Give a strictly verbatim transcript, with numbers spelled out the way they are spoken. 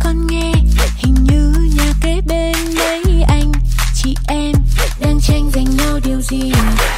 con nghe, hình như nhà kế bên mấy anh chị em đang tranh giành nhau điều gì.